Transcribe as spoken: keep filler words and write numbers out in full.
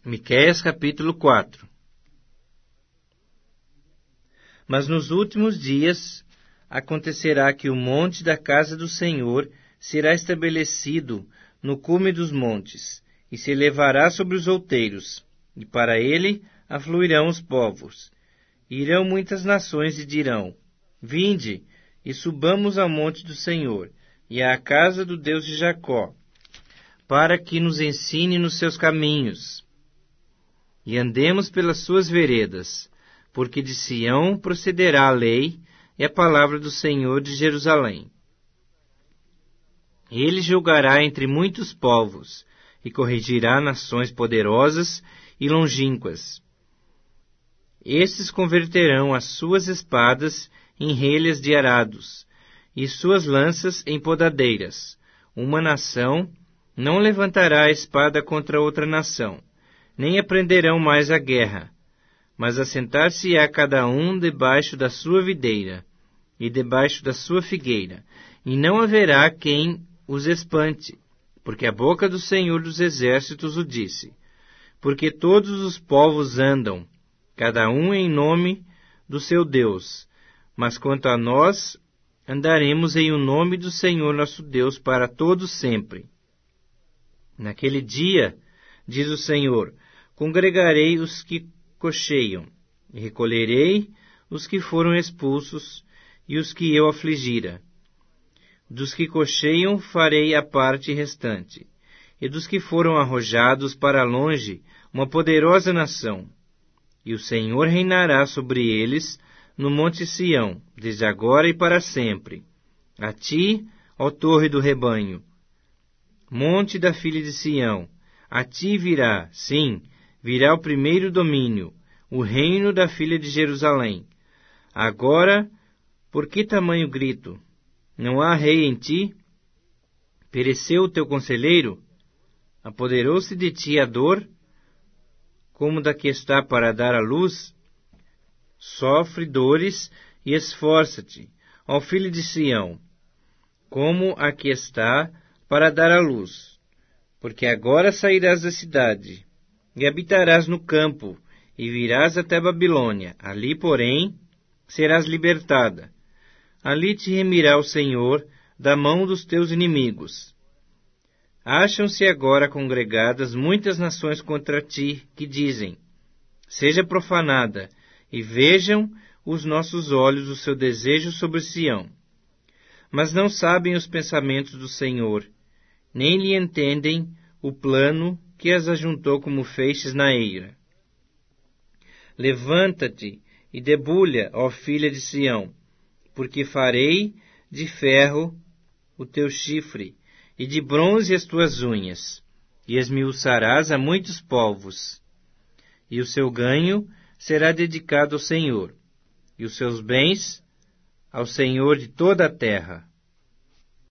Miqueias capítulo quatro. Mas nos últimos dias acontecerá que o monte da casa do Senhor será estabelecido no cume dos montes, e se elevará sobre os outeiros, e para ele afluirão os povos. E irão muitas nações e dirão: Vinde, e subamos ao monte do Senhor, e à casa do Deus de Jacó, para que nos ensine nos seus caminhos, e andemos pelas suas veredas, porque de Sião procederá a lei e a palavra do Senhor de Jerusalém. Ele julgará entre muitos povos, e corrigirá nações poderosas e longínquas. Estes converterão as suas espadas em relhas de arados, e suas lanças em podadeiras. Uma nação não levantará a espada contra outra nação, nem aprenderão mais a guerra, mas assentar-se-á cada um debaixo da sua videira, e debaixo da sua figueira, e não haverá quem os espante, porque a boca do Senhor dos Exércitos o disse. Porque todos os povos andam, cada um em nome do seu Deus, mas quanto a nós, andaremos em o nome do Senhor nosso Deus para todos sempre. Naquele dia, diz o Senhor, congregarei os que cocheiam, e recolherei os que foram expulsos e os que eu afligira. Dos que cocheiam farei a parte restante, e dos que foram arrojados para longe uma poderosa nação. E o Senhor reinará sobre eles no monte Sião, desde agora e para sempre. A ti, ó torre do rebanho, monte da filha de Sião, a ti virá, sim, virá o primeiro domínio, o reino da filha de Jerusalém. Agora, por que tamanho grito? Não há rei em ti? Pereceu o teu conselheiro? Apoderou-se de ti a dor, como da que está para dar à luz? Sofre dores e esforça-te, ó filho de Sião, como a que está para dar à luz. Porque agora sairás da cidade, e habitarás no campo, e virás até Babilônia. Ali, porém, serás libertada. Ali te remirá o Senhor da mão dos teus inimigos. Acham-se agora congregadas muitas nações contra ti, que dizem: Seja profanada, e vejam os nossos olhos o seu desejo sobre Sião. Mas não sabem os pensamentos do Senhor, nem lhe entendem o plano que as ajuntou como feixes na eira. Levanta-te e debulha, ó filha de Sião, porque farei de ferro o teu chifre, e de bronze as tuas unhas, e esmiuçarás a muitos povos. E o seu ganho será dedicado ao Senhor, e os seus bens ao Senhor de toda a terra.